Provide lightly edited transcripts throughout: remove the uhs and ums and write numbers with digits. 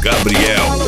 Gabriel.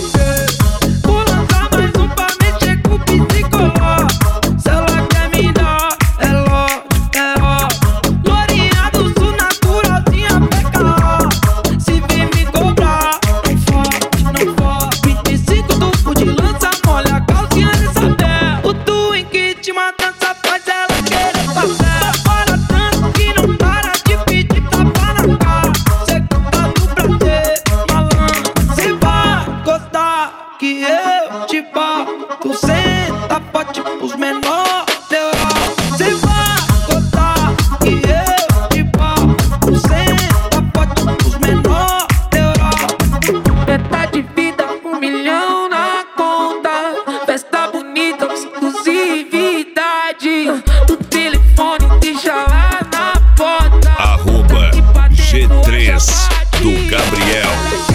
Que eu te boto, senta forte pros menor da Europa. Cê vai gostar que eu te boto, senta forte pros menor da Europa. Metade de vida, 1 milhão na conta. Festa bonita, exclusividade. Do telefone, deixa lá na porta. @G3 do Gabriel.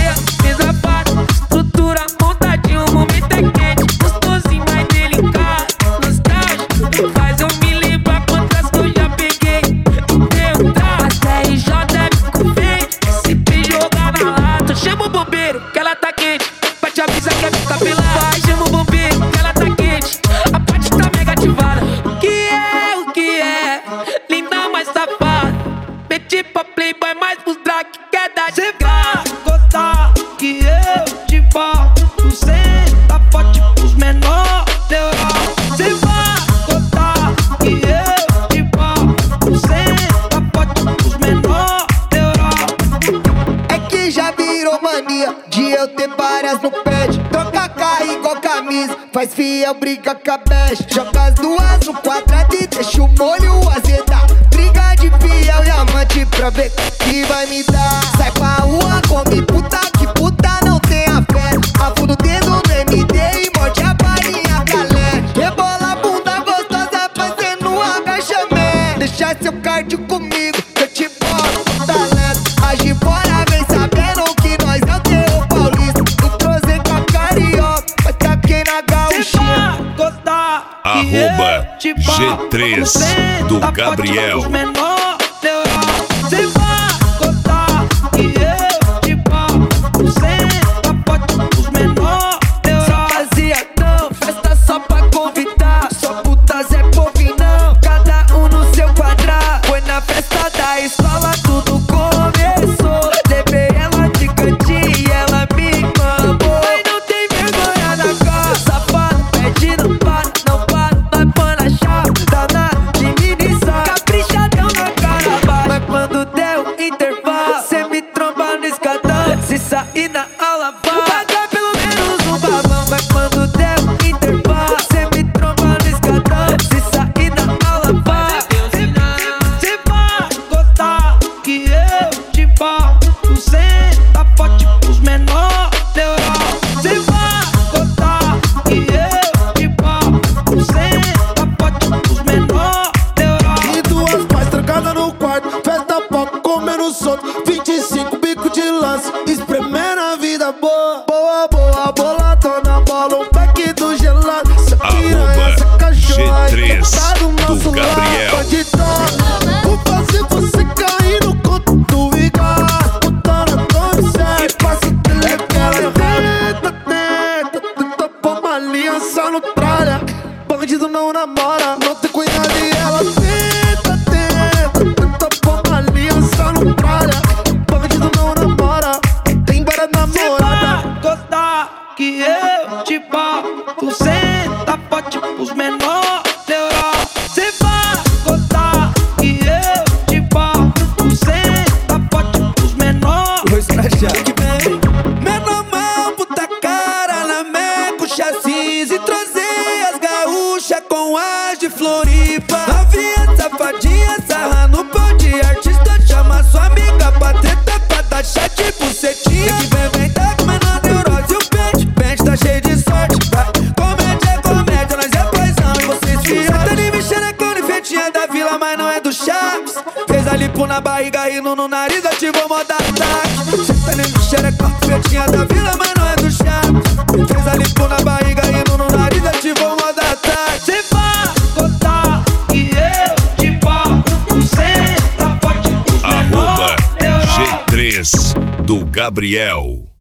Chama o bombeiro, que ela tá quente. Pra te avisar que é ficar pelada. Vai, chama o bombeiro, que ela tá quente. A parte tá mega ativada. O que é? Linda, mais safada. Meti pra playboy, mais pros drag que quer dar de graça. Vai gostar que eu te boto, senta forte pros menor da Europa. Cê vai gostar que eu te boto, senta forte pros menor da Europa. É que já virou mania de eu ter várias no pad. Troca carro igual camisa, faz fiel, briga com a best. Joga as duas no quadrado e deixa o molho azedar. Briga de fiel e amante pra ver o que vai me dar. Sai pra rua, come puta, que puta não tem a fé. Afunda o dedo no MD e morde a balinha galera. Rebola a bunda gostosa fazendo um agachamento. Deixa seu cardio comigo, que eu te boto talento. Age fora, vem sabendo que nós é o terror paulista. Entrosei com a carioca, mas taquei na gauchinha. Gostar @G3 do Gabriel. Cê vai gostar que eu te boto, senta forte pros menor da Europa. Rapaziadão, festa só pra convidar. Só putas é povinão, cada um no seu quadrado. Foi na festa da escola, tudo começou. Levei ela de cantinho e ela me mamou. Mas não tem vergonha na cara, safado, pede não para, não para. Vai pôr na chave, dá na diminuição. Caprichadão na cara, mas quando der o intervalo, cê me tromba no escadão. Se sair na aula, vai pagar pelo menos um babão. Mas quando der o intervalo, cê me tromba no escadão. Se sair na aula, vai. Cê vai gostar que eu te boto, senta forte pros menor da Europa. Cê vai gostar que eu te boto, senta forte pros menor da Europa. E duas pais trancadas no quarto, festa pop, comendo solto. 25 bico de lance, espremendo a vida boa. Boa, boa, boladona, bola, um pack do gelado. Essa piranha, essa cachorra, G3 tá do nosso do Gabriel. lado de trás. Vou fazer você cair no conto do vigário. Putana, come sério, passa o telefone. Tenta pôr uma aliança no tralha. Bandido não namora, não tem cunhado e ela tenta pôr uma aliança no tralha. Bandido não namora, tem várias namoradas. Vai gostar que eu te boto, senta forte pros menor da Europa. Cê vai gostar que eu te boto, senta forte pros menor. Que vem, menor mão, puta cara na meco, chassis e trozei as gaúchas com as de Floripa. Novinha, safadinha, sarra no pão de artista. Chama sua amiga pra treta, pra dar chat e bucetinha. Que vem, tá comendo a neurose e o pente tá cheio de sorte. Vai, comédia, nós é paisão e vocês fiam. Tá de me xerecando e feitinha da vila, mas não é do Chaves. Fez a lipo na barriga, rindo no nariz, ativou moda ataque. Cê tá de me xerecando e feitinha da vila, mas não é do Chaves. Fez a lipo na barriga, rindo no nariz, ativou moda ataque. Cê vai gostar que eu te boto, senta forte pros menor da Europa. @G3 do Gabriel.